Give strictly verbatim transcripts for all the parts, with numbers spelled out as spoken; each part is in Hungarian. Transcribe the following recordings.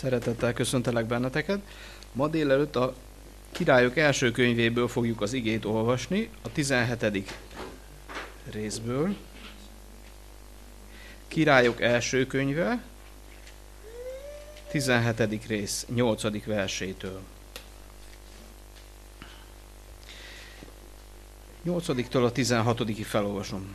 Szeretettel köszöntelek benneteket. Ma délelőtt a Királyok első könyvéből fogjuk az igét olvasni, a tizenhetedik részből. Királyok első könyve, tizenhetedik rész, nyolcadik versétől. nyolcadiktól a tizenhatodikig felolvasom.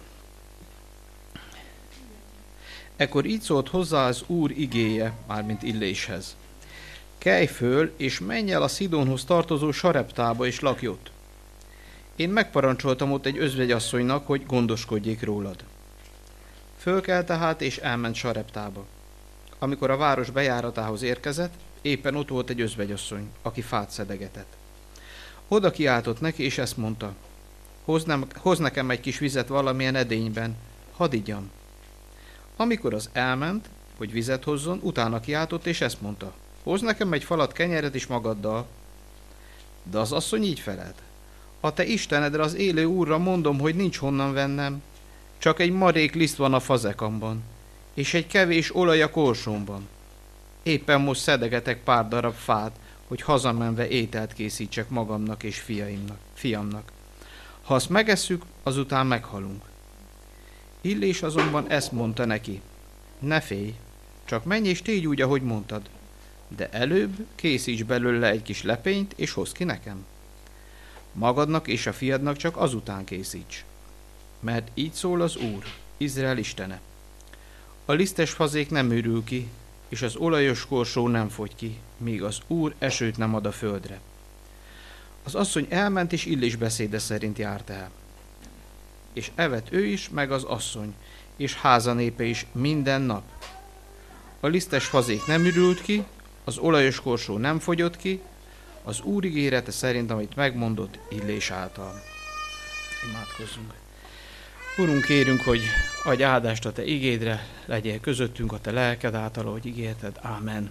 Ekkor így szólt hozzá az Úr igéje, mármint Illéshez. Kelj föl, és menj el a Szidónhoz tartozó Sareptába, és lakj ott. Én megparancsoltam ott egy özvegyasszonynak, hogy gondoskodjék rólad. Fölkelt tehát, és elment Sareptába. Amikor a város bejáratához érkezett, éppen ott volt egy özvegyasszony, aki fát szedegetett. Oda kiáltott neki, és ezt mondta. Hozz, nem, hozz nekem egy kis vizet valamilyen edényben, hadd igyam. Amikor az elment, hogy vizet hozzon, utána kiáltott, és ezt mondta. Hozz nekem egy falat kenyeret is magaddal. De az asszony így felelt. A te Istenedre, az élő Úrra mondom, hogy nincs honnan vennem. Csak egy marék liszt van a fazekamban, és egy kevés olaj a korsómban. Éppen most szedegetek pár darab fát, hogy hazamenve ételt készítsek magamnak és fiaimnak, fiamnak. Ha azt megesszük, azután meghalunk. Illés azonban ezt mondta neki. Ne félj, csak menj és tégy úgy, ahogy mondtad. De előbb készíts belőle egy kis lepényt, és hozz ki nekem. Magadnak és a fiadnak csak azután készíts. Mert így szól az Úr, Izrael Istene. A lisztes fazék nem őrül ki, és az olajos korsó nem fogy ki, míg az Úr esőt nem ad a földre. Az asszony elment, és Illés beszéde szerint járt el. És evett ő is, meg az asszony, és háza népe is minden nap. A lisztes fazék nem ürült ki, az olajos korsó nem fogyott ki, az Úr ígérete szerint, amit megmondott Illés által. Imádkozzunk. Urunk, kérünk, hogy adj áldást a te igédre, legyél közöttünk a te lelked által, ahogy ígérted. Ámen.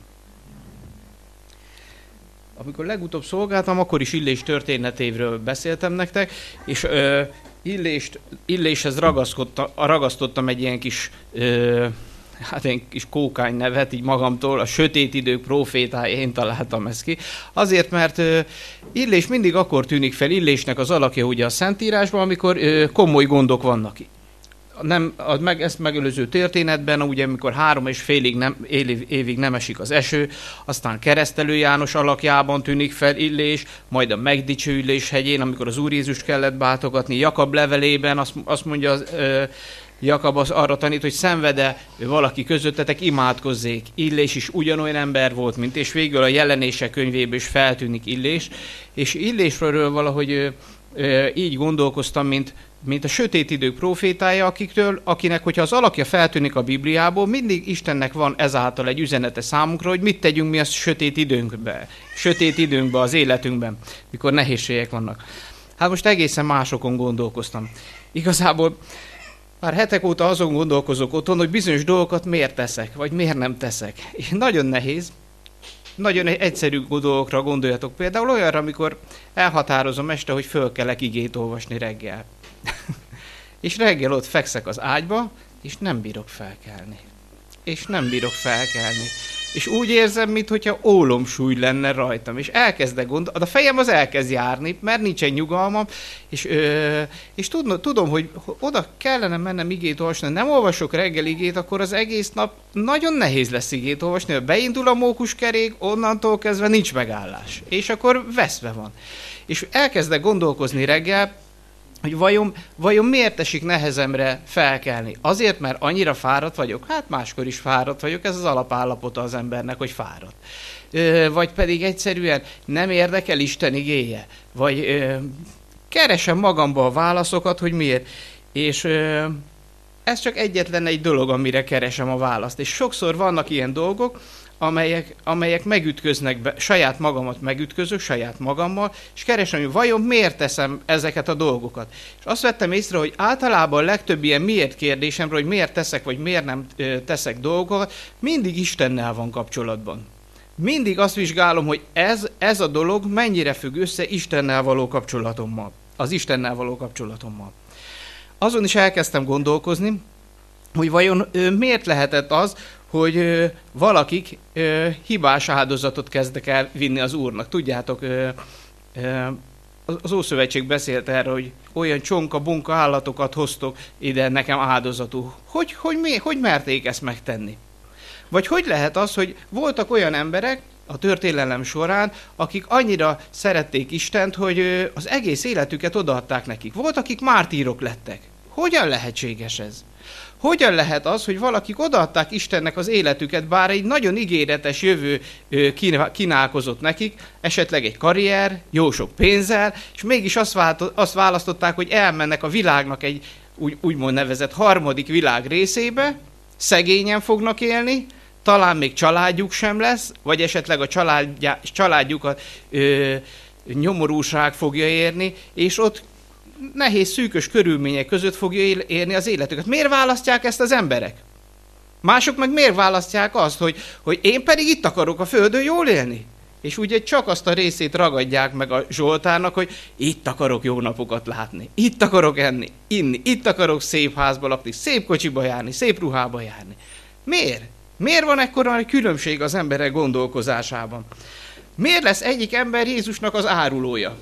Amikor legutóbb szolgáltam, akkor is Illés történetéről beszéltem nektek, és ö, Illést, Illéshez ragasztottam egy ilyen kis, ö, hát egy kis kókány nevet, így magamtól, a sötét idők prófétája, én találtam ezt ki. Azért, mert ö, Illés mindig akkor tűnik fel, Illésnek az alakja ugye a Szentírásban, amikor ö, komoly gondok vannak. Nem, a meg, ezt megelőző történetben, ugye amikor három és félig nem, év, évig nem esik az eső, aztán Keresztelő János alakjában tűnik fel Illés, majd a Megdicsőülés hegyén, amikor az Úr Jézust kellett bátogatni, Jakab levelében azt, azt mondja, az, ö, Jakab az arra tanít, hogy szenvede valaki közöttetek, imádkozzék. Illés is ugyanolyan ember volt, mint, és végül a Jelenések könyvéből is feltűnik Illés, és Illésről valahogy ö, ö, így gondolkoztam, mint mint a sötét idők prófétája, akiktől, akinek, hogyha az alakja feltűnik a Bibliából, mindig Istennek van ezáltal egy üzenete számunkra, hogy mit tegyünk mi a sötét időnkbe, sötét időnkbe az életünkben, mikor nehézségek vannak. Hát most egészen másokon gondolkoztam. Igazából már hetek óta azon gondolkozok otthon, hogy bizonyos dolgokat miért teszek, vagy miért nem teszek. És nagyon nehéz, nagyon egyszerű dolgokra gondoljatok. Például olyanra, amikor elhatározom este, hogy fölkelek igét olvasni reggel. És reggel ott fekszek az ágyba, és nem bírok felkelni. És nem bírok felkelni. És úgy érzem, mintha ólomsúly lenne rajtam. És elkezdek gondolni, a fejem az elkezd járni, mert nincsen nyugalmam, és, ö, és tudom, tudom, hogy oda kellene mennem igét olvasni. Nem olvasok reggel igét, akkor az egész nap nagyon nehéz lesz igét olvasni. Ha beindul a mókuskerék, onnantól kezdve nincs megállás. És akkor veszve van. És elkezdek gondolkozni reggel, hogy vajon, vajon miért esik nehezemre felkelni? Azért, mert annyira fáradt vagyok? Hát máskor is fáradt vagyok, ez az alapállapota az embernek, hogy fáradt. Ö, vagy pedig egyszerűen nem érdekel Isten igéje? Vagy ö, keresem magamba a válaszokat, hogy miért? És ö, ez csak egyetlen egy dolog, amire keresem a választ. És sokszor vannak ilyen dolgok, amelyek, amelyek megütköznek be, saját magamat megütközök, saját magammal, és keresem, hogy vajon miért teszem ezeket a dolgokat. És azt vettem észre, hogy általában a legtöbb ilyen miért kérdésemre, hogy miért teszek, vagy miért nem teszek dolgokat, mindig Istennel van kapcsolatban. Mindig azt vizsgálom, hogy ez, ez a dolog mennyire függ össze Istennel való kapcsolatommal. Az Istennel való kapcsolatommal. Azon is elkezdtem gondolkozni, hogy vajon miért lehetett az, hogy ö, valakik ö, hibás áldozatot kezdek el vinni az Úrnak. Tudjátok, ö, ö, az Ószövetség beszélt erről, hogy olyan csonka-bunka állatokat hoztok ide nekem áldozatul. Hogy, hogy, mi, hogy merték ezt megtenni? Vagy hogy lehet az, hogy voltak olyan emberek a történelem során, akik annyira szerették Istent, hogy az egész életüket odaadták nekik. Volt, akik mártírok lettek. Hogyan lehetséges ez? Hogyan lehet az, hogy valakik odaadták Istennek az életüket, bár egy nagyon ígéretes jövő kínálkozott nekik, esetleg egy karrier, jó sok pénzzel, és mégis azt választották, hogy elmennek a világnak egy úgy, úgymond nevezett harmadik világ részébe, szegényen fognak élni, talán még családjuk sem lesz, vagy esetleg a családja, családjukat ö, nyomorúság fogja érni, és ott nehéz, szűkös körülmények között fogja érni az életüket. Miért választják ezt az emberek? Mások meg miért választják azt, hogy, hogy én pedig itt akarok a földön jól élni? És ugye csak azt a részét ragadják meg a Zsoltárnak, hogy itt akarok jó napokat látni, itt akarok enni, inni, itt akarok szép házba lakni, szép kocsiba járni, szép ruhába járni. Miért? Miért van ekkora különbség az emberek gondolkozásában? Miért lesz egyik ember Jézusnak az árulója?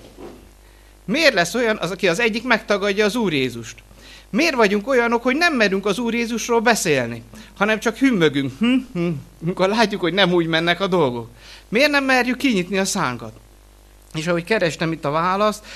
Miért lesz olyan, az, aki az egyik megtagadja az Úr Jézust? Miért vagyunk olyanok, hogy nem merünk az Úr Jézusról beszélni, hanem csak hümmögünk, hm, hm, amikor látjuk, hogy nem úgy mennek a dolgok? Miért nem merjük kinyitni a szánkat? És ahogy kerestem itt a választ,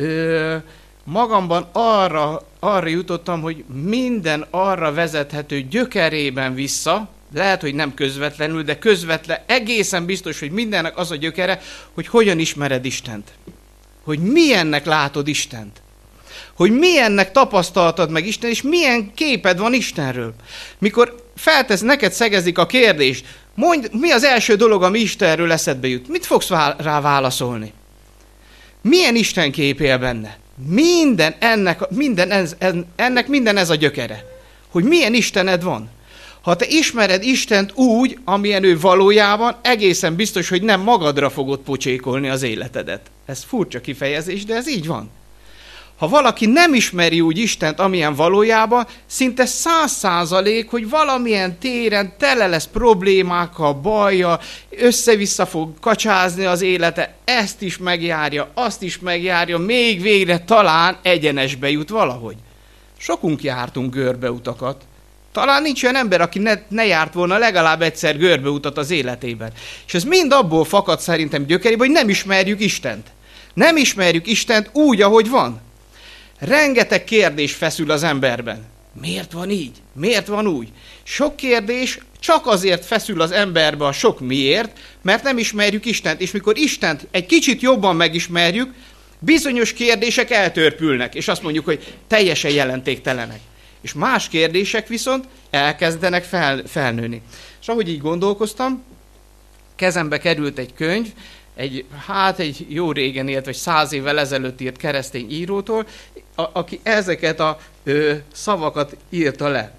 ö, magamban arra, arra jutottam, hogy minden arra vezethető gyökerében vissza, lehet, hogy nem közvetlenül, de közvetlen, egészen biztos, hogy mindennek az a gyökere, hogy hogyan ismered Istent. Hogy milyennek látod Istent. Hogy milyennek tapasztaltad meg Isten, és milyen képed van Istenről. Mikor feltesz, neked szegezik a kérdés, mondj, mi az első dolog, ami Istenről eszedbe jut? Mit fogsz rá válaszolni? Milyen Isten kép él benne? Minden ennek, minden ez, ennek minden ez a gyökere. Hogy milyen Istened van. Ha te ismered Istent úgy, amilyen ő valójában, egészen biztos, hogy nem magadra fogod pocsékolni az életedet. Ez furcsa kifejezés, de ez így van. Ha valaki nem ismeri úgy Istent, amilyen valójában, szinte száz százalék, hogy valamilyen téren tele lesz problémákkal, bajjal, össze-vissza fog kacsázni az élete, ezt is megjárja, azt is megjárja, még végre talán egyenesbe jut valahogy. Sokunk jártunk görbeutakat. Talán nincs olyan ember, aki ne, ne járt volna legalább egyszer görbeutat az életében. És ez mind abból fakad szerintem gyökerében, hogy nem ismerjük Istent. Nem ismerjük Istent úgy, ahogy van. Rengeteg kérdés feszül az emberben. Miért van így? Miért van úgy? Sok kérdés csak azért feszül az emberbe a sok miért, mert nem ismerjük Istent. És mikor Istent egy kicsit jobban megismerjük, bizonyos kérdések eltörpülnek, és azt mondjuk, hogy teljesen jelentéktelenek. És más kérdések viszont elkezdenek fel, felnőni. És ahogy így gondolkoztam, kezembe került egy könyv, egy, hát egy jó régen élt, vagy száz évvel ezelőtt írt keresztény írótól, a, aki ezeket a ö, szavakat írta le.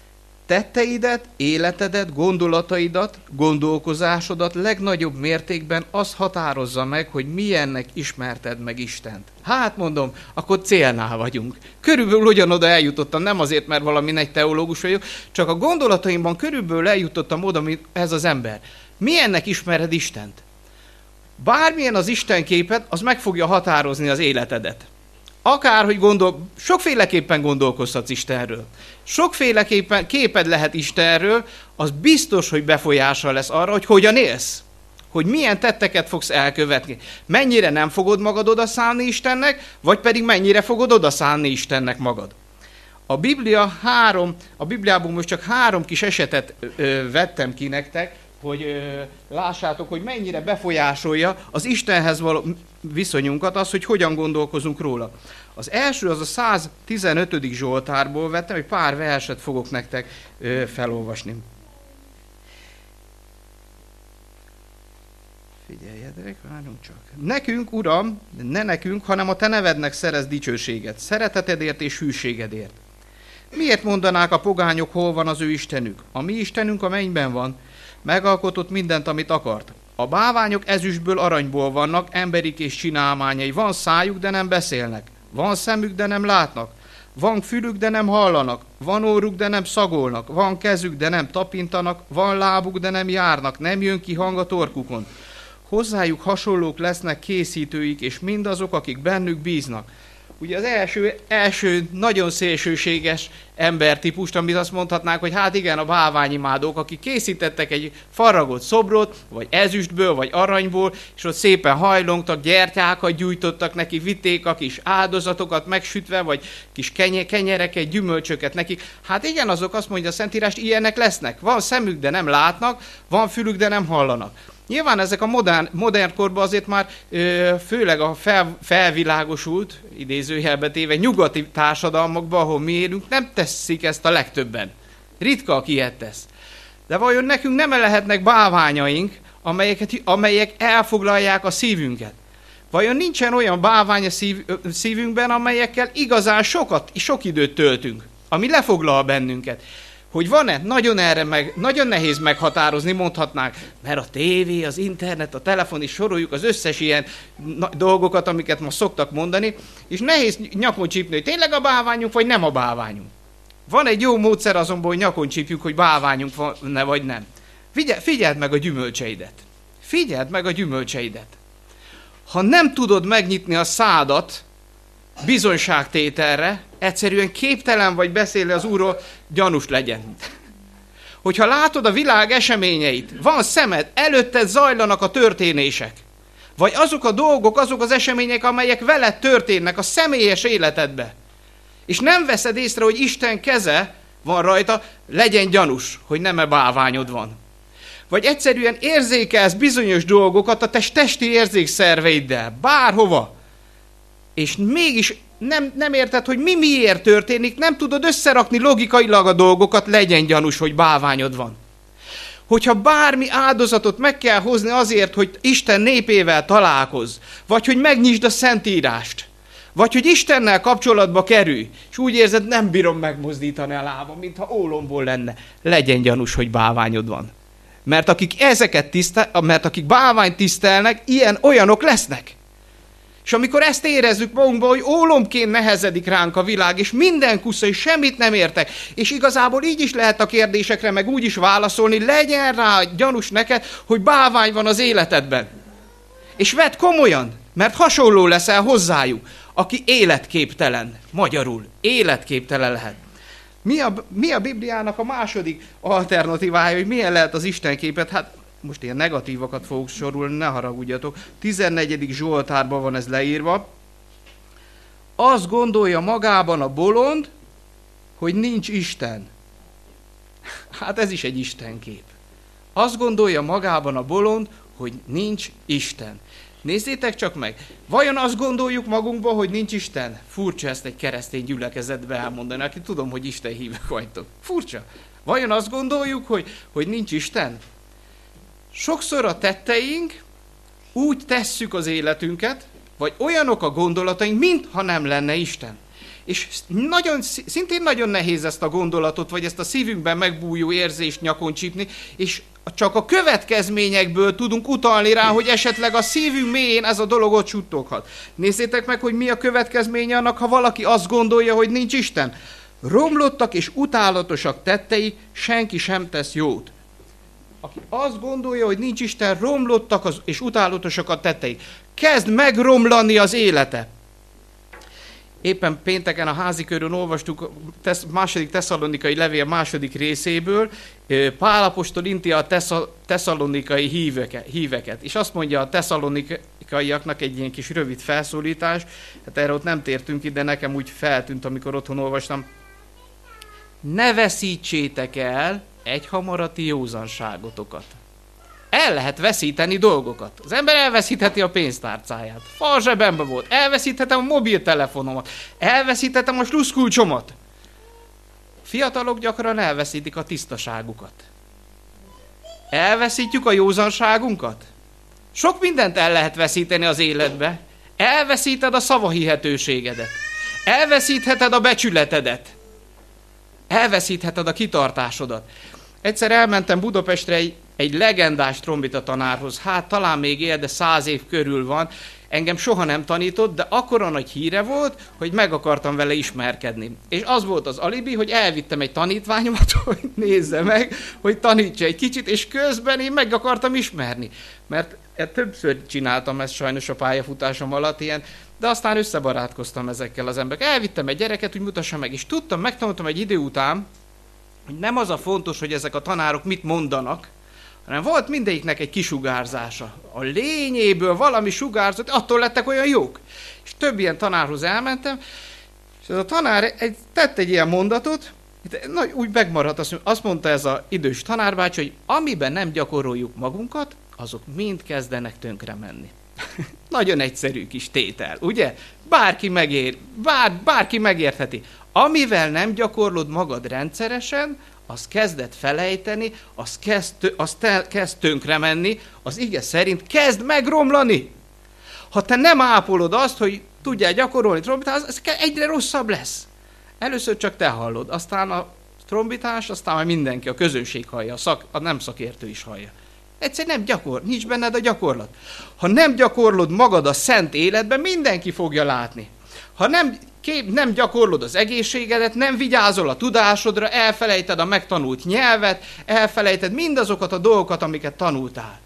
Tetteidet, életedet, gondolataidat, gondolkozásodat legnagyobb mértékben az határozza meg, hogy milyennek ismerted meg Istent. Hát mondom, akkor célnál vagyunk. Körülbelül ugyanoda eljutottam, nem azért, mert valami nagy teológus vagyok, csak a gondolataimban körülbelül eljutottam oda, mint ez az ember. Milyennek ismered Istent? Bármilyen az Isten képed, az meg fogja határozni az életedet. Akárhogy gondol, sokféleképpen gondolkozhatsz Istenről. Sokféleképpen képed lehet Istenről, az biztos, hogy befolyással lesz arra, hogy hogyan élsz. Hogy milyen tetteket fogsz elkövetni. Mennyire nem fogod magad odaszánni Istennek, vagy pedig mennyire fogod odaszánni Istennek magad. A Biblia három, a Bibliából most csak három kis esetet ö, vettem ki nektek, hogy ö, lássátok, hogy mennyire befolyásolja az Istenhez való viszonyunkat, az, hogy hogyan gondolkozunk róla. Az első az a száz tizenötödik Zsoltárból vettem, egy pár verset fogok nektek ö, felolvasni. Figyeljetek, várjunk csak. Nekünk, Uram, ne nekünk, hanem a te nevednek szerez dicsőséget, szeretetedért és hűségedért. Miért mondanák a pogányok, hol van az ő Istenük? A mi Istenünk a mennyben van, megalkotott mindent, amit akart. A bálványok ezüstből, aranyból vannak, emberik és csinálmányai. Van szájuk, de nem beszélnek. Van szemük, de nem látnak. Van fülük, de nem hallanak. Van óruk, de nem szagolnak. Van kezük, de nem tapintanak. Van lábuk, de nem járnak. Nem jön ki hang a torkukon. Hozzájuk hasonlók lesznek készítőik, és mindazok, akik bennük bíznak. Ugye az első, első nagyon szélsőséges embertípust, amit azt mondhatnánk, hogy hát igen, a bálványimádók, akik készítettek egy faragott szobrot, vagy ezüstből, vagy aranyból, és ott szépen hajlongtak, gyertyákat gyújtottak neki, vitték a kis áldozatokat megsütve, vagy kis kenyereket, gyümölcsöket nekik. Hát igen, azok, azt mondja a Szentírás, ilyenek lesznek. Van szemük, de nem látnak, van fülük, de nem hallanak. Nyilván ezek a modern, modern korban azért már ö, főleg a fel, felvilágosult, idézőjelbe téve, nyugati társadalmakban, ahol mi élünk, nem teszik ezt a legtöbben. Ritka, aki ilyet tesz. De vajon nekünk nem lehetnek bálványaink, amelyeket, amelyek elfoglalják a szívünket? Vajon nincsen olyan bálvány a szív, szívünkben, amelyekkel igazán sokat, sok időt töltünk, ami lefoglal bennünket? Hogy van-e? Nagyon erre meg, nagyon nehéz meghatározni, mondhatnánk, mert a tévé, az internet, a telefon is soroljuk az összes ilyen dolgokat, amiket ma szoktak mondani, és nehéz nyakon csípni, hogy tényleg a bálványunk, vagy nem a bálványunk. Van egy jó módszer azonban, hogy nyakon csípjük, hogy bálványunk van-e, vagy nem. Figyel, figyeld meg a gyümölcseidet. Figyeld meg a gyümölcseidet. Ha nem tudod megnyitni a szádat bizonyságtételre, egyszerűen képtelen vagy beszélni az Úrról, gyanús legyen. Hogyha látod a világ eseményeit, van szemed, előtted zajlanak a történések, vagy azok a dolgok, azok az események, amelyek veled történnek a személyes életedbe, és nem veszed észre, hogy Isten keze van rajta, legyen gyanús, hogy nem-e bálványod van. Vagy egyszerűen érzékelsz bizonyos dolgokat a testi érzékszerveiddel, bárhova, és mégis nem, nem érted, hogy mi miért történik, nem tudod összerakni logikailag a dolgokat, legyen gyanús, hogy bálványod van. Hogyha bármi áldozatot meg kell hozni azért, hogy Isten népével találkozz, vagy hogy megnyisd a Szentírást, vagy hogy Istennel kapcsolatba kerülj, és úgy érzed, nem bírom megmozdítani a lábam, mintha ólomból lenne, legyen gyanús, hogy bálványod van. Mert akik ezeket tisztel, mert akik bálványt tisztelnek, ilyen olyanok lesznek. És amikor ezt érezzük magunkban, hogy ólomként nehezedik ránk a világ, és minden kusza, és semmit nem értek, és igazából így is lehet a kérdésekre, meg úgy is válaszolni, legyen rá gyanús neked, hogy bálvány van az életedben. És vedd komolyan, mert hasonló leszel hozzájuk, aki életképtelen, magyarul, életképtelen lehet. Mi a, mi a Bibliának a második alternatívája, hogy milyen lehet az Istenképet? Hát most ilyen negatívakat fogok sorolni, ne haragudjatok. tizennegyedik Zsoltárban van ez leírva. Azt gondolja magában a bolond, hogy nincs Isten. Hát ez is egy Istenkép. Azt gondolja magában a bolond, hogy nincs Isten. Nézzétek csak meg, vajon azt gondoljuk magunkban, hogy nincs Isten? Furcsa ezt egy keresztény gyülekezetbe elmondani, aki tudom, hogy Isten hívek vagytok. Furcsa. Vajon azt gondoljuk, hogy, hogy nincs Isten? Sokszor a tetteink úgy tesszük az életünket, vagy olyanok a gondolataink, mintha nem lenne Isten. És nagyon, szintén nagyon nehéz ezt a gondolatot, vagy ezt a szívünkben megbújó érzést nyakon csípni, és csak a következményekből tudunk utalni rá, hogy esetleg a szívünk mélyén ez a dolog ott suttoghat. Nézzétek meg, hogy mi a következménye annak, ha valaki azt gondolja, hogy nincs Isten. Romlottak és utálatosak tettei, senki sem tesz jót. Aki azt gondolja, hogy nincs Isten, romlottak az, és utálatosak a tettei. Kezd megromlani az élete. Éppen pénteken a házi körön olvastuk a második tesszalonikai levél második részéből, Pál apostol inti a tesszalonikai híveket, és azt mondja a tesszalonikaiaknak egy ilyen kis rövid felszólítás, hát erre ott nem tértünk ide, nekem úgy feltűnt, amikor otthon olvastam. Ne veszítsétek el egyhamarati józanságotokat. El lehet veszíteni dolgokat. Az ember elveszítheti a pénztárcáját. Fal zsebembe volt. Elveszíthetem a mobiltelefonomat. Elveszíthetem a sluszkulcsomat. Fiatalok gyakran elveszítik a tisztaságukat. Elveszítjük a józanságunkat. Sok mindent el lehet veszíteni az életbe. Elveszíted a szavahihetőségedet. Elveszítheted a becsületedet. Elveszítheted a kitartásodat. Egyszer elmentem Budapestre egy egy legendás trombita tanárhoz, hát talán még él, de száz év körül van, engem soha nem tanított, de akkora nagy híre volt, hogy meg akartam vele ismerkedni. És az volt az alibi, hogy elvittem egy tanítványomat, hogy nézze meg, hogy tanítsa egy kicsit, és közben én meg akartam ismerni. Mert többször csináltam ezt sajnos a pályafutásom alatt ilyen, de aztán összebarátkoztam ezekkel az emberekkel. Elvittem egy gyereket, hogy mutassa meg, és tudtam, megtanultam egy idő után, hogy nem az a fontos, hogy ezek a tanárok mit mondanak, hanem volt mindegyiknek egy kisugárzása. A lényéből valami sugárzott, attól lettek olyan jók. És több ilyen tanárhoz elmentem, és ez a tanár egy, tett egy ilyen mondatot, na, úgy megmaradt, azt mondta ez az idős tanárbácsi, hogy amiben nem gyakoroljuk magunkat, azok mind kezdenek tönkre menni. Nagyon egyszerű kis tétel, ugye? Bárki megér, bár, bárki megértheti. Amivel nem gyakorlod magad rendszeresen, az kezdett felejteni, az kezd, az te, kezd tönkre menni, az ige szerint kezd megromlani. Ha te nem ápolod azt, hogy tudjál gyakorolni trombitát, az egyre rosszabb lesz. Először csak te hallod, aztán a trombitás, aztán majd mindenki, a közönség hallja, a, szak, a nem szakértő is hallja. Egyszerűen nem gyakor, nincs benned a gyakorlat. Ha nem gyakorlod magad a szent életben, mindenki fogja látni. Ha nem, kép, nem gyakorlod az egészségedet, nem vigyázol a tudásodra, elfelejted a megtanult nyelvet, elfelejted mindazokat a dolgokat, amiket tanultál.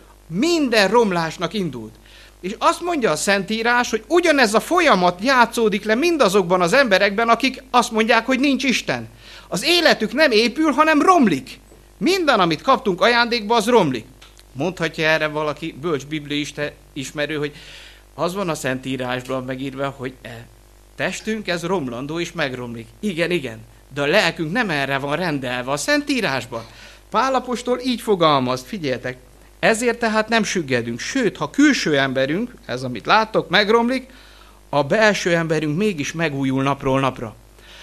Minden romlásnak indult. És azt mondja a Szentírás, hogy ugyanez a folyamat játszódik le mindazokban az emberekben, akik azt mondják, hogy nincs Isten. Az életük nem épül, hanem romlik. Minden, amit kaptunk ajándékba, az romlik. Mondhatja erre valaki bölcs bibliaista ismerő, hogy az van a Szentírásban megírva, hogy e testünk ez romlandó és megromlik. Igen, igen, de a lelkünk nem erre van rendelve a Szentírásban. Pál apostol így fogalmaz, figyeljetek, ezért tehát nem süggedünk, sőt, ha külső emberünk, ez amit láttok, megromlik, a belső emberünk mégis megújul napról napra.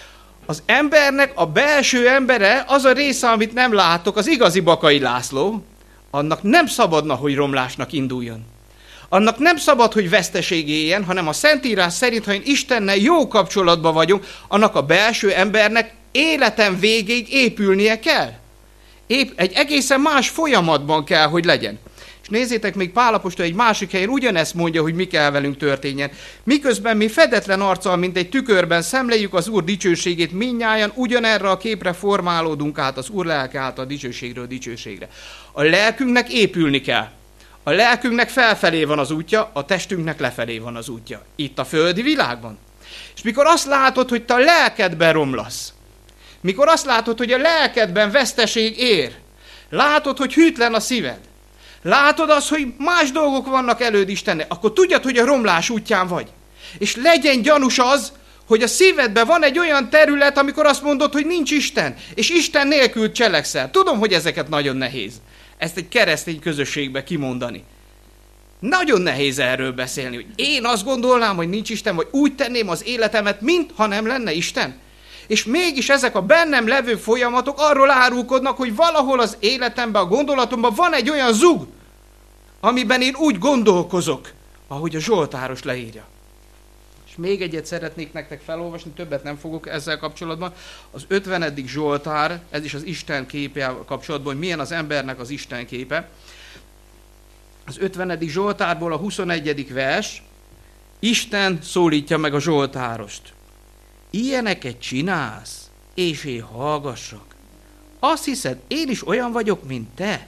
Az embernek a belső embere, az a része, amit nem látok, az igazi Bakai László, annak nem szabadna, hogy romlásnak induljon. Annak nem szabad, hogy veszteség éljen, hanem a Szentírás szerint, ha én Istennel jó kapcsolatban vagyunk, annak a belső embernek életen végéig épülnie kell. Épp egy egészen más folyamatban kell, hogy legyen. És nézzétek, még Pál apostol egy másik helyen ugyanezt mondja, hogy mi kell velünk történjen. Miközben mi fedetlen arccal, mint egy tükörben szemléljük az Úr dicsőségét, mindnyájan ugyanerre a képre formálódunk át, az Úr lelke által dicsőségről dicsőségre. A lelkünknek épülni kell. A lelkünknek felfelé van az útja, a testünknek lefelé van az útja. Itt a földi világban. És mikor azt látod, hogy te a lelkedben romlasz, mikor azt látod, hogy a lelkedben veszteség ér, látod, hogy hűtlen a szíved, látod azt, hogy más dolgok vannak előd Istennek, akkor tudjad, hogy a romlás útján vagy. És legyen gyanús az, hogy a szívedben van egy olyan terület, amikor azt mondod, hogy nincs Isten, és Isten nélkül cselekszel. Tudom, hogy ezeket nagyon nehéz. Ezt egy keresztény közösségbe kimondani. Nagyon nehéz erről beszélni, hogy én azt gondolnám, hogy nincs Isten, vagy úgy tenném az életemet, mintha nem lenne Isten. És mégis ezek a bennem levő folyamatok arról árulkodnak, hogy valahol az életemben, a gondolatomban van egy olyan zug, amiben én úgy gondolkozok, ahogy a Zsoltáros leírja. És még egyet szeretnék nektek felolvasni, többet nem fogok ezzel kapcsolatban. Az ötvenedik Zsoltár, ez is az Isten képe kapcsolatban, hogy milyen az embernek az Isten képe. Az ötvenedik Zsoltárból a huszonegyedik vers, Isten szólítja meg a Zsoltárost. Ilyeneket csinálsz, és én hallgassak. Azt hiszed, én is olyan vagyok, mint te?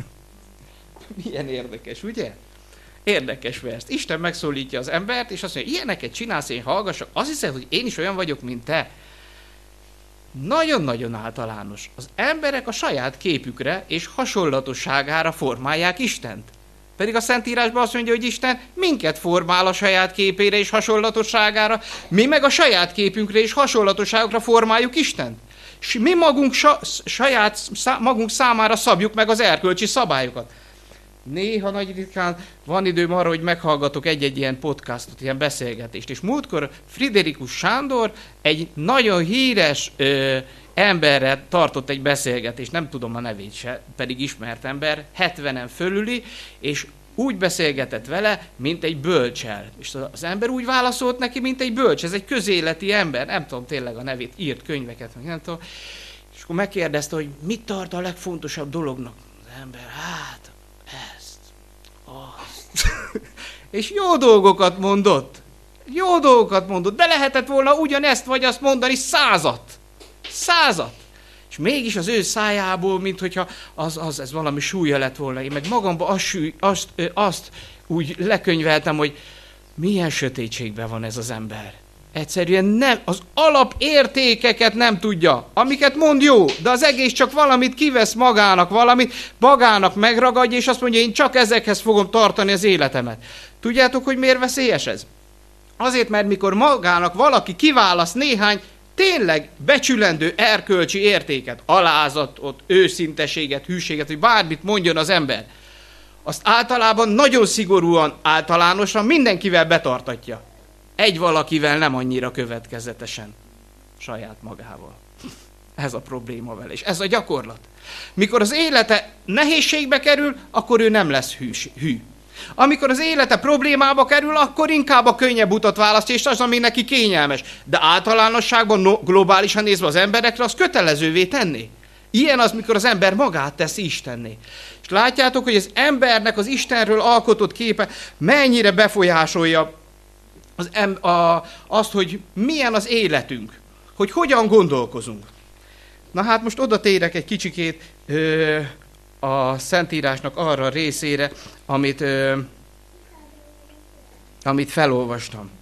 Milyen érdekes, ugye? Érdekes vers. Isten megszólítja az embert, és azt mondja, ilyeneket csinálsz, én hallgassak. Azt hiszed, hogy én is olyan vagyok, mint te? Nagyon-nagyon általános. Az emberek a saját képükre és hasonlatosságára formálják Istent. Pedig a Szentírásban azt mondja, hogy Isten minket formál a saját képére és hasonlatosságára, mi meg a saját képünkre és hasonlatosságokra formáljuk Istent. És mi magunk, saját, magunk számára szabjuk meg az erkölcsi szabályokat. Néha nagy ritkán van időm arra, hogy meghallgatok egy-egy ilyen podcastot, ilyen beszélgetést. És múltkor Friderikus Sándor egy nagyon híres ö, emberrel tartott egy beszélgetést, nem tudom a nevét se, pedig ismert ember, hetvenen fölüli, és úgy beszélgetett vele, mint egy bölcsel. És az ember úgy válaszolt neki, mint egy bölcs. Ez egy közéleti ember, nem tudom tényleg a nevét, írt könyveket, nem tudom. És akkor megkérdezte, hogy mit tart a legfontosabb dolognak. Az ember, hát, ezt, azt. És jó dolgokat mondott. Jó dolgokat mondott, de lehetett volna ugyanezt vagy azt mondani százat. Százat. És mégis az ő szájából, minthogyha az, az, ez valami súlya lett volna. Én meg magamban azt, súly, azt, azt úgy lekönyveltem, hogy milyen sötétségben van ez az ember. Egyszerűen nem, az alapértékeket nem tudja. Amiket mond jó, de az egész csak valamit kivesz magának, valamit magának megragadja, és azt mondja, én csak ezekhez fogom tartani az életemet. Tudjátok, hogy miért veszélyes ez? Azért, mert mikor magának valaki kiválaszt néhány tényleg becsülendő erkölcsi értéket, alázatot, őszinteséget, hűséget, hogy bármit mondjon az ember, azt általában nagyon szigorúan, általánosan mindenkivel betartatja. Egy valakivel nem annyira következetesen, saját magával. Ez a probléma vele, és ez a gyakorlat. Mikor az élete nehézségbe kerül, akkor ő nem lesz hűs, hű. Amikor az élete problémába kerül, akkor inkább a könnyebb utat választja, és az, ami neki kényelmes. De általánosságban, no, globálisan nézve az emberekre, az kötelezővé tenni. Ilyen az, mikor az ember magát teszi Istenné. És látjátok, hogy az embernek az Istenről alkotott képe mennyire befolyásolja az em, a, azt, hogy milyen az életünk, hogy hogyan gondolkozunk. Na hát most oda térek egy kicsikét ö, a Szentírásnak arra a részére, amit, ö, amit felolvastam.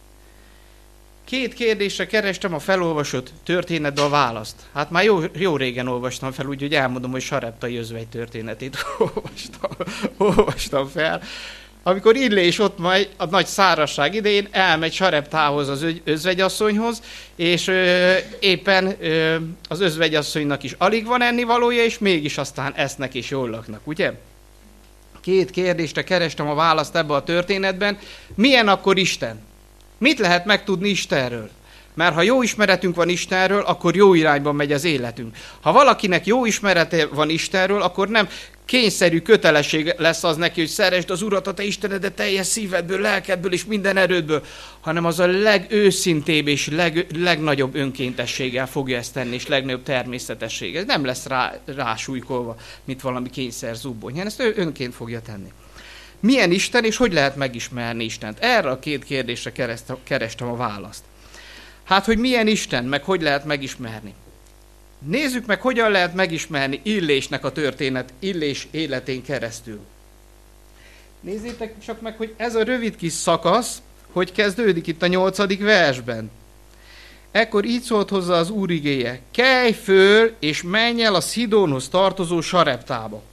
Két kérdésre kerestem a felolvasott történetbe a választ. Hát már jó, jó régen olvastam fel, úgyhogy elmondom, hogy Sareptai özvegy történetét olvastam, olvastam fel. Amikor Illés ott majd a nagy szárazság idején elmegy Sareptához az özvegyasszonyhoz, és ö, éppen ö, az özvegyasszonynak is alig van ennivalója, és mégis aztán esznek és jól laknak, ugye? Két kérdésre kerestem a választ ebbe a történetben. Milyen akkor Isten? Mit lehet megtudni Istenről? Mert ha jó ismeretünk van Istenről, akkor jó irányban megy az életünk. Ha valakinek jó ismerete van Istenről, akkor nem kényszerű kötelesség lesz az neki, hogy szeresd az Urat, a te Istenedet teljes szívedből, lelkedből és minden erődből, hanem az a legőszintébb és leg, legnagyobb önkéntességgel fogja ezt tenni, és legnagyobb természetesség. Ez nem lesz rá, rásújkolva, mint valami kényszer zubbony, hanem ezt ő önként fogja tenni. Milyen Isten, és hogy lehet megismerni Istent? Erre a két kérdésre kerestem a választ. Hát, hogy milyen Isten, meg hogy lehet megismerni? Nézzük meg, hogyan lehet megismerni Illésnek a történet, Illés életén keresztül. Nézzétek csak meg, hogy ez a rövid kis szakasz, hogy kezdődik itt a nyolcadik versben. Ekkor így szólt hozzá az Úr igéje: kelj föl, és menj el a Szidónhoz tartozó Sareptába.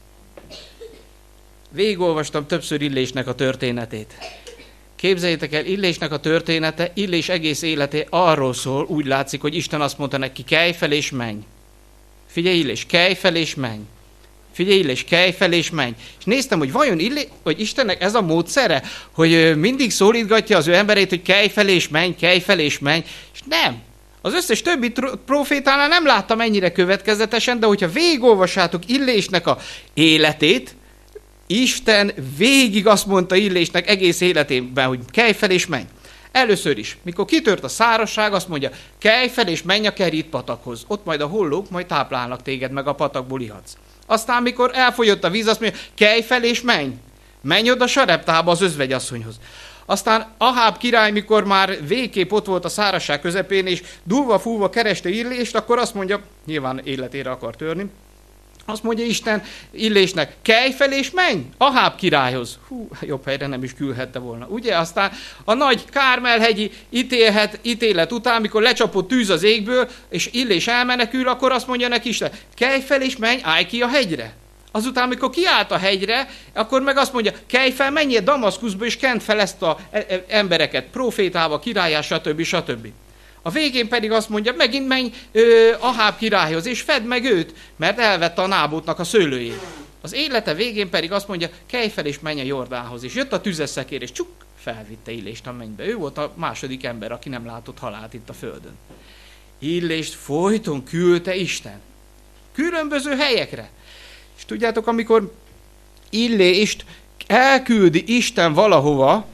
Végigolvastam többször Illésnek a történetét. Képzeljétek el, Illésnek a története, Illés egész élete arról szól, úgy látszik, hogy Isten azt mondta neki, kelj fel és menj. Figyelj Illés, kelj fel és menj. Figyelj Illés, kelj fel és menj. És néztem, hogy vajon Illés, hogy Istennek ez a módszere, hogy mindig szólítgatja az ő emberét, hogy kelj fel és menj, kelj fel és menj. És nem. Az összes többi profétánál nem láttam ennyire következetesen, de hogyha végigolvassátok Illésnek a életét, Isten végig azt mondta Illésnek egész életében, hogy kelj fel és menj. Először is, mikor kitört a szárazság, azt mondja, kelj fel és menj a Kerít patakhoz. Ott majd a hollók majd táplálnak téged, meg a patakból ihatsz. Aztán, mikor elfogyott a víz, azt mondja, kelj fel és menj. Menj oda Sareptába az özvegyasszonyhoz. Aztán Aháb király, mikor már végképp ott volt a szárazság közepén, és dúlva-fúlva kereste Illést, akkor azt mondja, nyilván életére akar törni, azt mondja Isten Illésnek, kelj fel és menj Aháb királyhoz. Hú, jobb helyre nem is küldhette volna. Ugye? Aztán a nagy Kármel-hegyi ítélhet, ítélet után, mikor lecsapott tűz az égből, és Illés elmenekül, akkor azt mondja neki Isten, kelj fel és menj, állj ki a hegyre. Azután, amikor kiállt a hegyre, akkor meg azt mondja, kelj fel, menjél Damaszkuszba, és kent fel ezt az embereket, profétába, királyá, stb. stb. A végén pedig azt mondja, megint menj ö, Aháb királyhoz, és fedd meg őt, mert elvette a Nábótnak a szőlőjét. Az élete végén pedig azt mondja, kelj fel és menj a Jordánhoz. És jött a tüzeszekér, és csuk, felvitte Illést a mennybe. Ő volt a második ember, aki nem látott halált itt a földön. Illést folyton küldte Isten. Különböző helyekre. És tudjátok, amikor Illést elküldi Isten valahova,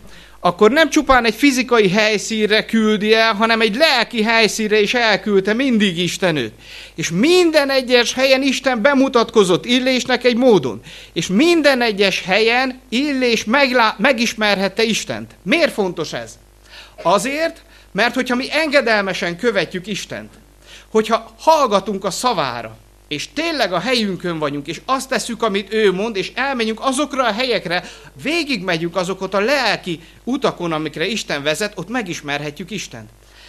akkor nem csupán egy fizikai helyszínre küldi el, hanem egy lelki helyszínre is elküldte mindig Isten őt. És minden egyes helyen Isten bemutatkozott Illésnek egy módon. És minden egyes helyen Illés meglá- megismerhette Istent. Miért fontos ez? Azért, mert hogyha mi engedelmesen követjük Istent, hogyha hallgatunk a szavára, és tényleg a helyünkön vagyunk, és azt tesszük, amit ő mond, és elmegyünk azokra a helyekre, végigmegyünk azokat a lelki utakon, amikre Isten vezet, ott megismerhetjük Istent.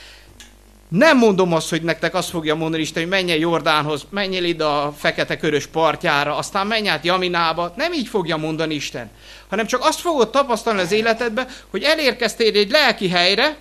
Nem mondom azt, hogy nektek azt fogja mondani Isten, hogy menj el Jordánhoz, menj el ide a Fekete-Körös partjára, aztán menj át Jaminába. Nem így fogja mondani Isten, hanem csak azt fogod tapasztalni az életedbe, hogy elérkeztél egy lelki helyre,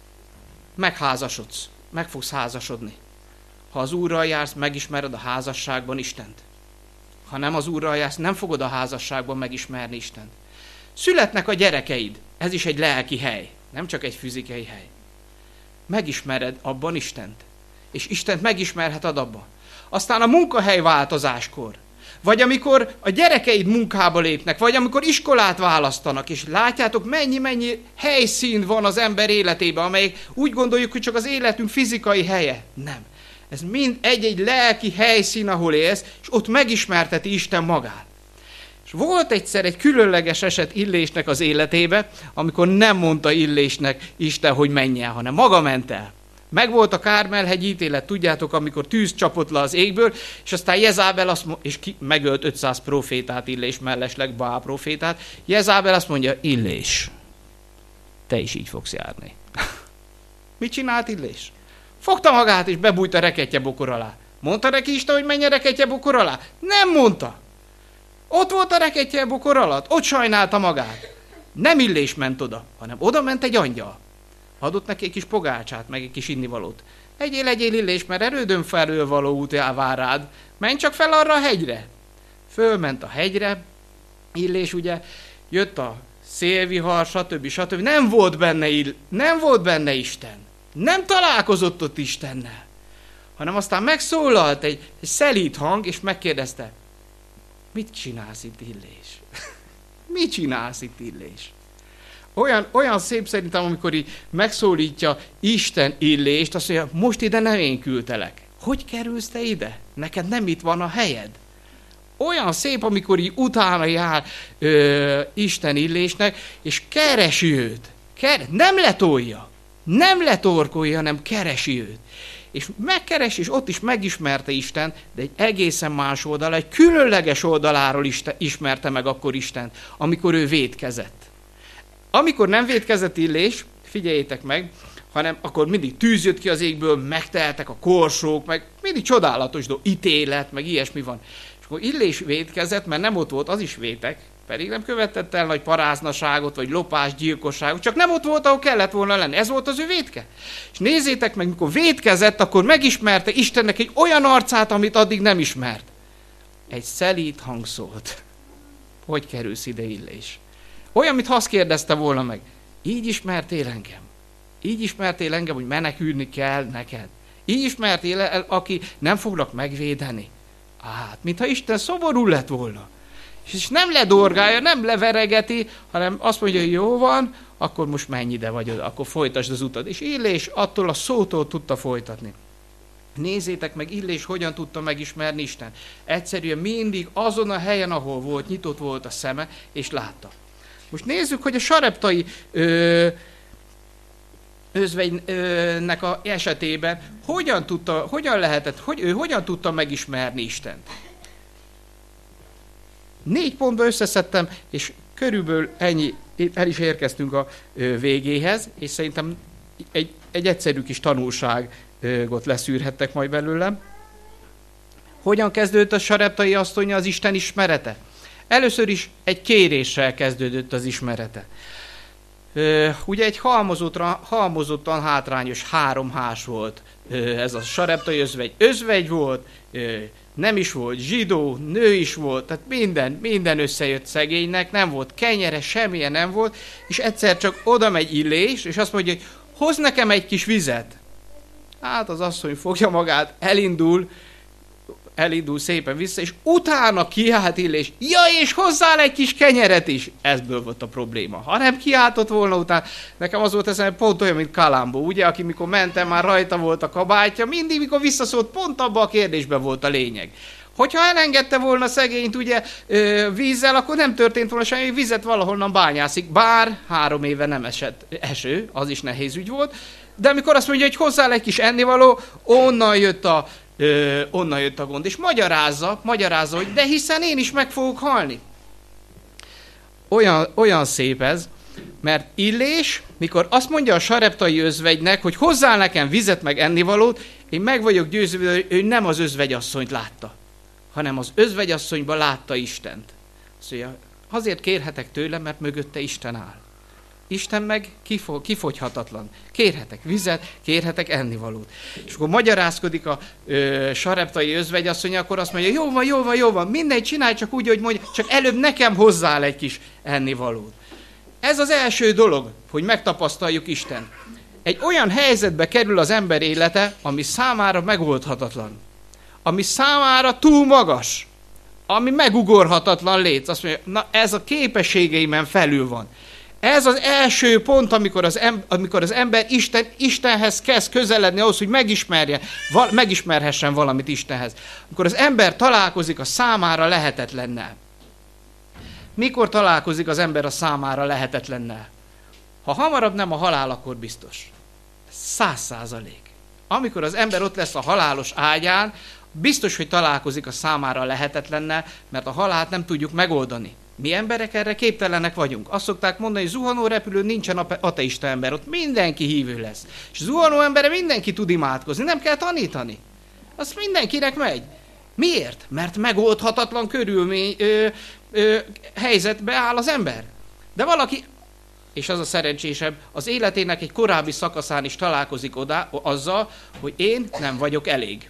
megházasodsz, meg fogsz házasodni. Ha az Úrral jársz, megismered a házasságban Istent. Ha nem az Úrral jársz, nem fogod a házasságban megismerni Istent. Születnek a gyerekeid. Ez is egy lelki hely, nem csak egy fizikai hely. Megismered abban Istent. És Istent megismerheted abban. Aztán a munkahely változáskor, vagy amikor a gyerekeid munkába lépnek, vagy amikor iskolát választanak, és látjátok, mennyi-mennyi helyszín van az ember életében, amelyik úgy gondoljuk, hogy csak az életünk fizikai helye. Nem. Ez mind egy-egy lelki helyszín, ahol élsz, és ott megismerteti Isten magát. És volt egyszer egy különleges eset Illésnek az életébe, amikor nem mondta Illésnek Isten, hogy menjen, hanem maga ment el. Megvolt a Kármel-hegy ítélet, tudjátok, amikor tűz csapott le az égből, és aztán Jezábel azt mondja, és ki, megölt ötszáz profétát Illés mellesleg, Baál profétát. Jezábel azt mondja, Illés, te is így fogsz járni. Mit csinált Illés? Fogta magát, és bebújt a rekettye-bokor alá. Mondta neki Isten, hogy menjen rekettye-bokor alá? Nem mondta. Ott volt a rekettye-bokor alatt, ott sajnálta magát. Nem Illés ment oda, hanem oda ment egy angyal. Adott neki egy kis pogácsát, meg egy kis innivalót. Egyél, egyél Illés, mert erődön felől való út vár rád. Menj csak fel arra a hegyre. Fölment a hegyre, Illés ugye, jött a szélvihar, stb. stb. Nem volt benne, ill, nem volt benne Isten. Nem találkozott ott Istennel, hanem aztán megszólalt egy, egy szelíd hang, és megkérdezte, mit csinálsz itt Illés? Mit csinálsz itt Illés? Olyan, olyan szép szerintem, amikor így megszólítja Isten Illést, azt mondja, most ide nem én küldtelek. Hogy kerülsz te ide? Neked nem itt van a helyed. Olyan szép, amikor így utána jár ö, Isten Illésnek, és keresi őt. Ker- nem letolja. Nem letorkolja, hanem keresi őt. És megkeresi, és ott is megismerte Isten, de egy egészen más oldal, egy különleges oldaláról Isten, ismerte meg akkor Istent, amikor ő vétkezett. Amikor nem vétkezett Illés, figyeljétek meg, hanem akkor mindig tűz jött ki az égből, megteltek a korsók, meg mindig csodálatos dolog, ítélet, meg ilyesmi van. És akkor Illés vétkezett, mert nem ott volt, az is vétek, pedig nem követett el nagy paráznaságot, vagy lopás, gyilkosságot, csak nem ott volt, ahol kellett volna lenni. Ez volt az ő vétke. És nézzétek meg, mikor vétkezett, akkor megismerte Istennek egy olyan arcát, amit addig nem ismert. Egy szelíd hang szólt. Hogy kerülsz ide, Illés? Olyan, mintha azt kérdezte volna meg. Így ismertél engem? Így ismertél engem, hogy menekülni kell neked? Így ismertél el, aki nem foglak megvédeni? Hát, mintha Isten szomorú lett volna. És nem ledorgálja, nem leveregeti, hanem azt mondja, hogy jó van, akkor most menj ide vagy oda, akkor folytasd az utat. És Illés attól a szótól tudta folytatni. Nézzétek meg, Illés hogyan tudta megismerni Isten. Egyszerűen mindig azon a helyen, ahol volt, nyitott volt a szeme, és látta. Most nézzük, hogy a sareptai ö, özvegynek a esetében hogyan tudta, hogyan lehetett, hogy ő hogyan tudta megismerni Istent. Négy pontba összeszedtem, és körülbelül ennyi, el is érkeztünk a végéhez, és szerintem egy, egy egyszerű kis tanulságot leszűrhettek majd belőlem. Hogyan kezdődött a sareptai asszony az Isten ismerete? Először is egy kéréssel kezdődött az ismerete. Ugye egy halmozottan hátrányos háromhás volt ez a sareptai özvegy. Özvegy volt, nem is volt zsidó, nő is volt, tehát minden, minden összejött szegénynek, nem volt kenyere, semmilyen nem volt, és egyszer csak oda megy Illés, és azt mondja, hogy hoz nekem egy kis vizet. Hát az asszony fogja magát, elindul, elindul szépen vissza, és utána kiált Illés, ja, és hozzá egy kis kenyeret is. Ezből volt a probléma. Ha nem kiáltott volna utána, nekem az volt eszembe pont olyan, mint Kalambó, ugye, aki mikor mentem, már rajta volt a kabátja, mindig, mikor visszaszólt, pont abban a kérdésben volt a lényeg. Hogyha elengedte volna szegényt ugye vízzel, akkor nem történt volna semmi, vizet valahonnan bányászik, bár három éve nem esett eső, az is nehéz ügy volt, de amikor azt mondja, hogy hozzá egy kis ennivaló, onnan jött a, ö, onnan jött a gond, és magyarázza, magyarázza, hogy de hiszen én is meg fogok halni. Olyan, olyan szép ez, mert Illés, mikor azt mondja a sareptai özvegynek, hogy hozzá nekem vizet meg ennivalót, én meg vagyok győződve, hogy ő nem az özvegyasszonyt látta, hanem az özvegyasszonyban látta Istent. Azt mondja, azért kérhetek tőle, mert mögötte Isten áll. Isten meg kifo- kifogyhatatlan. Kérhetek vizet, kérhetek ennivalót. És akkor magyarázkodik a ö, sareptai özvegyasszony, akkor azt mondja, jó van, jó van, jó van, mindegy, csinálj csak úgy, hogy mondja, csak előbb nekem hozzááll egy kis ennivalót. Ez az első dolog, hogy megtapasztaljuk Istent. Egy olyan helyzetbe kerül az ember élete, ami számára megoldhatatlan. Ami számára túl magas. Ami megugorhatatlan léc. Azt mondja, na ez a képességeimen felül van. Ez az első pont, amikor az, em- amikor az ember Isten, Istenhez kezd közeledni ahhoz, hogy megismerje, val- megismerhessen valamit Istenhez. Amikor az ember találkozik a számára lehetetlennel. Mikor találkozik az ember a számára lehetetlennel? Ha hamarabb nem a halál, akkor biztos. Száz százalék. Amikor az ember ott lesz a halálos ágyán, biztos, hogy találkozik a számára lehetetlennel, mert a halált nem tudjuk megoldani. Mi emberek erre képtelenek vagyunk. Azt szokták mondani, hogy zuhanó repülőn nincsen ateista ember, ott mindenki hívő lesz. És zuhanó emberre mindenki tud imádkozni, nem kell tanítani. Az mindenkinek megy. Miért? Mert megoldhatatlan körülmény, ö, ö, helyzetbe áll az ember. De valaki, és az a szerencsésebb, az életének egy korábbi szakaszán is találkozik oda, azzal, hogy én nem vagyok elég.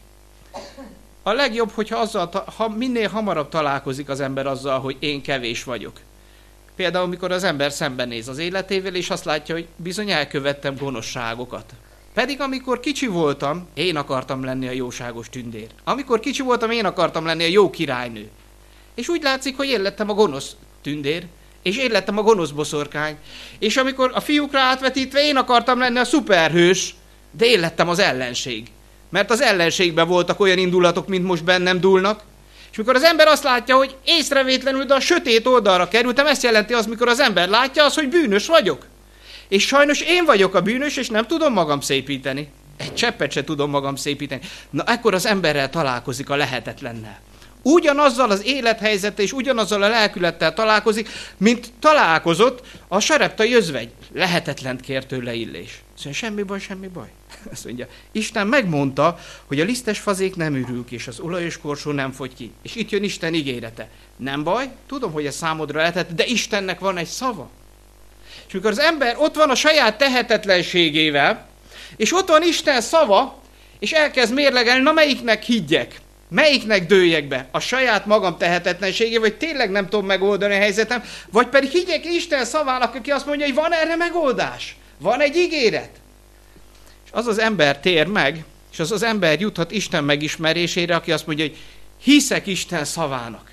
A legjobb, hogyha azzal, ha minél hamarabb találkozik az ember azzal, hogy én kevés vagyok. Például, amikor az ember szembenéz az életével, és azt látja, hogy bizony elkövettem gonoszságokat. Pedig amikor kicsi voltam, én akartam lenni a jóságos tündér. Amikor kicsi voltam, én akartam lenni a jó királynő. És úgy látszik, hogy én lettem a gonosz tündér, és én lettem a gonosz boszorkány. És amikor a fiúkra átvetítve, én akartam lenni a szuperhős, de én lettem az ellenség. Mert az ellenségben voltak olyan indulatok, mint most bennem dúlnak. És mikor az ember azt látja, hogy észrevétlenül, de a sötét oldalra kerültem, ezt jelenti az, mikor az ember látja az, hogy bűnös vagyok. És sajnos én vagyok a bűnös, és nem tudom magam szépíteni. Egy cseppet se tudom magam szépíteni. Na, ekkor az emberrel találkozik a lehetetlennel. Ugyanazzal az élethelyzettel és ugyanazzal a lelkülettel találkozik, mint találkozott a sareptai özvegy. Lehetetlent kért tőle Illés. Azt mondja, semmi baj, semmi baj. Azt mondja, Isten megmondta, hogy a lisztes fazék nem ürül ki, és az olajos korsó nem fogy ki. És itt jön Isten ígérete. Nem baj, tudom, hogy ez számodra lehetett, de Istennek van egy szava. És mikor az ember ott van a saját tehetetlenségével, és ott van Isten szava, és elkezd mérlegelni, na melyiknek higgyek? Melyiknek dőljek be? A saját magam tehetetlenségé, vagy tényleg nem tudom megoldani a helyzetem, vagy pedig higgyek Isten szavának, aki azt mondja, hogy van erre megoldás. Van egy ígéret. És az az ember tér meg, és az az ember juthat Isten megismerésére, aki azt mondja, hogy hiszek Isten szavának.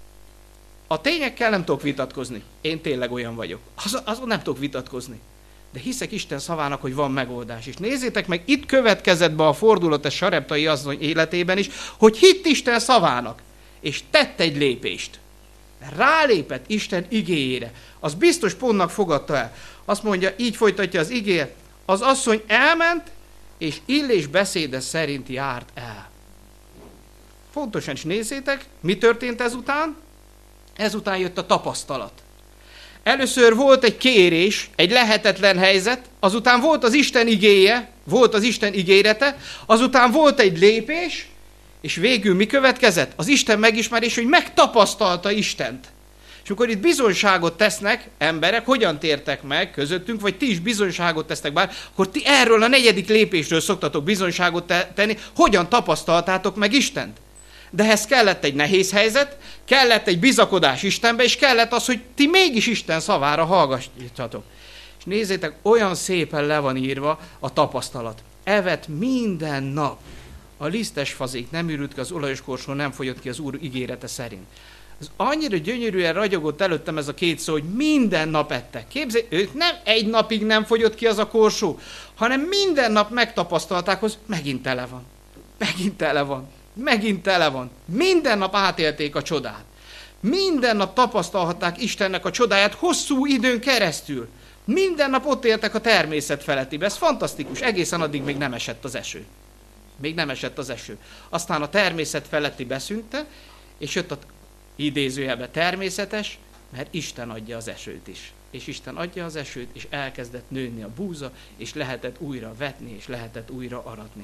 A tényekkel nem tudok vitatkozni. Én tényleg olyan vagyok. Az, azon nem tudok vitatkozni. De hiszek Isten szavának, hogy van megoldás. És nézzétek meg, itt következett be a fordulat a sareptai asszony életében is, hogy hitt Isten szavának, és tett egy lépést. Rálépett Isten igéjére. Az biztos pontnak fogadta el. Azt mondja, így folytatja az igéje, az asszony elment, és Illés beszéde szerint járt el. Fontosan is nézzétek, mi történt ezután? Ezután jött a tapasztalat. Először volt egy kérés, egy lehetetlen helyzet, azután volt az Isten igéje, volt az Isten ígérete, azután volt egy lépés, és végül mi következett? Az Isten megismerés, hogy megtapasztalta Istent. És amikor itt bizonyságot tesznek emberek, hogyan tértek meg közöttünk, vagy ti is bizonyságot tesztek bár, akkor ti erről a negyedik lépésről szoktatok bizonyságot te- tenni, hogyan tapasztaltátok meg Istent. De ehhez kellett egy nehéz helyzet, kellett egy bizakodás Istenbe, és kellett az, hogy ti mégis Isten szavára hallgassatok. És nézzétek, olyan szépen le van írva a tapasztalat. Evet minden nap A lisztes fazék nem ürült ki, az olajos korsó nem fogyott ki az Úr ígérete szerint. Az annyira gyönyörűen ragyogott előttem ez a két szó, hogy minden nap ettek. Képzelj, ők nem egy napig nem fogyott ki az a korsó, hanem minden nap megtapasztalták, hogy megint tele van. Megint tele van. Megint tele van. Minden nap átélték a csodát. Minden nap tapasztalhatták Istennek a csodáját hosszú időn keresztül. Minden nap ott éltek a természet felettibe. Ez fantasztikus. Egészen addig még nem esett az eső. Még nem esett az eső. Aztán a természet feletti beszűnte, és jött a idézőjelbe természetes, mert Isten adja az esőt is. És Isten adja az esőt, és elkezdett nőni a búza, és lehetett újra vetni, és lehetett újra aratni.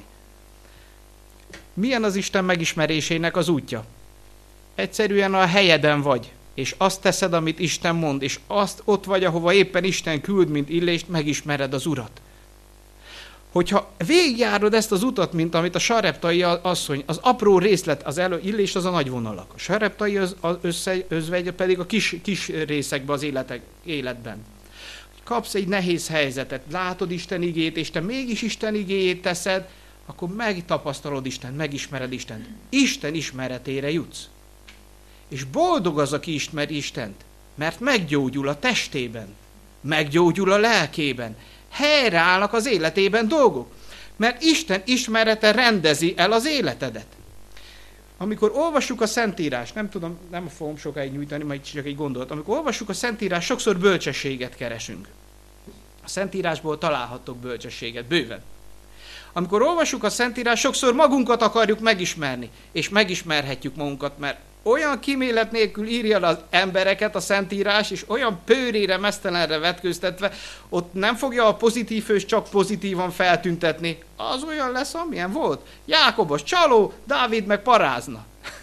Milyen az Isten megismerésének az útja? Egyszerűen a helyeden vagy, és azt teszed, amit Isten mond, és azt ott vagy, ahova éppen Isten küld, mint Illést, megismered az Urat. Hogyha végigjárod ezt az utat, mint amit a sareptai asszony, az apró részlet, az elő, Illés az a nagy vonalak, a sareptai az, az össze, özvegy pedig a kis, kis részekbe az életek, életben. Kapsz egy nehéz helyzetet, látod Isten igét, és te mégis Isten igéjét teszed, akkor megtapasztalod Istent, megismered Istent. Isten ismeretére jutsz. És boldog az, aki ismeri Istent, mert meggyógyul a testében, meggyógyul a lelkében, helyreállnak az életében dolgok, mert Isten ismerete rendezi el az életedet. Amikor olvassuk a Szentírást, nem tudom, nem fogom sokáig nyújtani, majd csak egy gondolat, amikor olvassuk a Szentírást, sokszor bölcsességet keresünk. A Szentírásból találhattok bölcsességet, bőven. Amikor olvassuk a Szentírást, sokszor magunkat akarjuk megismerni, és megismerhetjük magunkat, mert olyan kímélet nélkül írja az embereket a Szentírás, és olyan pőrére, meztelenre vetköztetve, ott nem fogja a pozitív hős csak pozitívan feltüntetni. Az olyan lesz, amilyen volt. Jákob az csaló, Dávid meg parázna.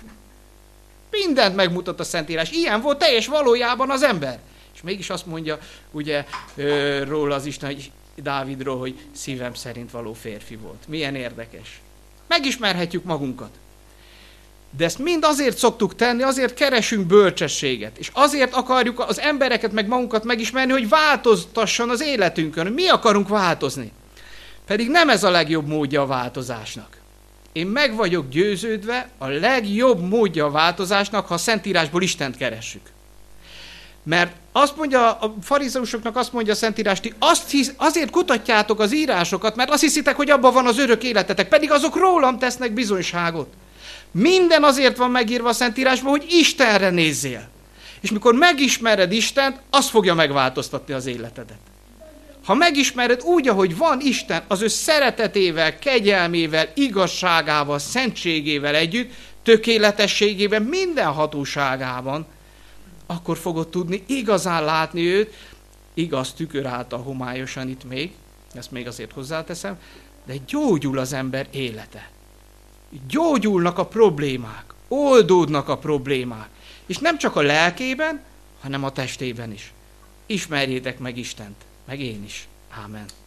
Mindent megmutat a Szentírás. Ilyen volt teljes valójában az ember. És mégis azt mondja, ugye, ö, róla az Isten, hogy Dávidról, hogy szívem szerint való férfi volt. Milyen érdekes. Megismerhetjük magunkat. De ezt mind azért szoktuk tenni, azért keresünk bölcsességet, és azért akarjuk az embereket meg magunkat megismerni, hogy változtasson az életünkön, hogy mi akarunk változni. Pedig nem ez a legjobb módja a változásnak. Én meg vagyok győződve, a legjobb módja a változásnak, ha a Szentírásból Istent keressük. Mert azt mondja, a farizeusoknak azt mondja a Szentírás, ti azt hisz, azért kutatjátok az írásokat, mert azt hiszitek, hogy abban van az örök életetek, pedig azok rólam tesznek bizonyságot. Minden azért van megírva a Szentírásban, hogy Istenre nézzél. És mikor megismered Istent, az fogja megváltoztatni az életedet. Ha megismered úgy, ahogy van Isten, az ő szeretetével, kegyelmével, igazságával, szentségével együtt, tökéletességében, minden hatóságában, akkor fogod tudni igazán látni őt, igaz tükör által homályosan itt még, ezt még azért hozzáteszem, de gyógyul az ember élete. Gyógyulnak a problémák, oldódnak a problémák, és nem csak a lelkében, hanem a testében is. Ismerjétek meg Istent, meg én is. Ámen.